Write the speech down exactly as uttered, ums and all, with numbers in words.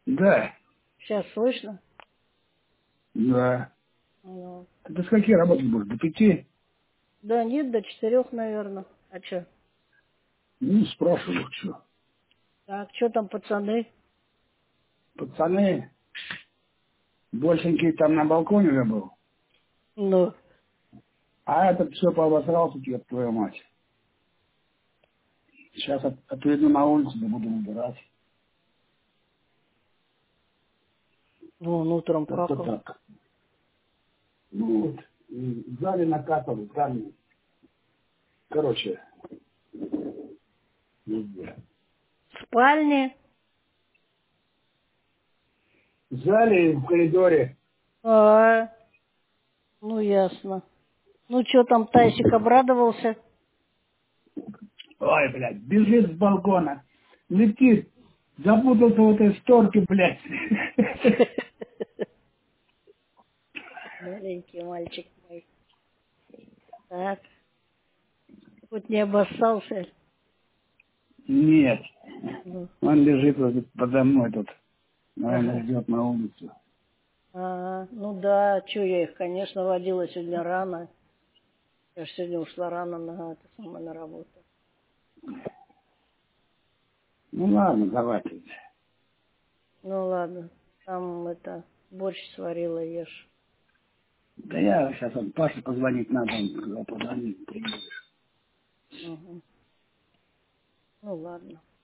Да. Сейчас слышно? Да. Ну. А ты с какие работать будешь? До пяти? Да нет, до четырех, наверное. А что? Ну, спрашиваю, что. Так, что там, пацаны? Пацаны, большенький там на балконе уже был. Ну. А этот все пообосрался, ёб твою мать. Сейчас от, отведу на улицу, да буду убирать. Ну, он утром Как-то какал. так. Ну вот, и в зале накатывали, там, короче, везде. В спальне? В зале и в коридоре. А, ну ясно. Ну что там, Тайсик обрадовался? Ой, блядь, бежит с балкона, летит, запутался в этой шторке, блядь. Маленький мальчик мой. Так, хоть не обоссался. Нет, Ну, он лежит вот подо мной тут, наверное, ага. ждет на улицу. А, ну да, что я их, конечно, водила сегодня рано. Я же сегодня ушла рано на это самое на работу. Ну ладно, давайте. Ну ладно, там это борщ сварила, ешь. Да я сейчас он Паше позвонить надо, он сказал, позвонит, приедешь. Угу. Ну ладно.